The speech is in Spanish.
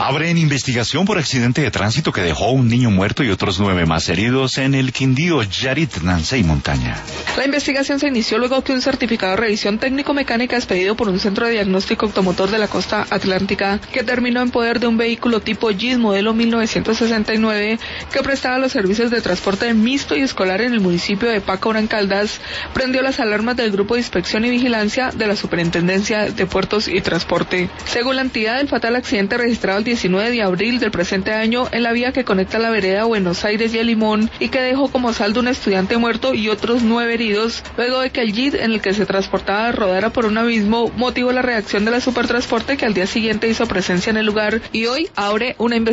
Abren investigación por accidente de tránsito que dejó un niño muerto y otros 9 más heridos en el Quindío, Yarit, Nancey Montaña. La investigación se inició luego que un certificado de revisión técnico-mecánica expedido por un centro de diagnóstico automotor de la costa atlántica, que terminó en poder de un vehículo tipo JIT modelo 1969 que prestaba los servicios de transporte mixto y escolar en el municipio de Paca, Caldas, prendió las alarmas del Grupo de Inspección y Vigilancia de la Superintendencia de Puertos y Transporte. Según la entidad, el fatal accidente registrado el 19 de abril del presente año en la vía que conecta la vereda Buenos Aires y El Limón y que dejó como saldo un estudiante muerto y otros 9 heridos, luego de que el JIT en el que se transportaba rodara por un abismo, motivó la reacción de la Supertransporte, que al día siguiente hizo presencia en el lugar y hoy abre una investigación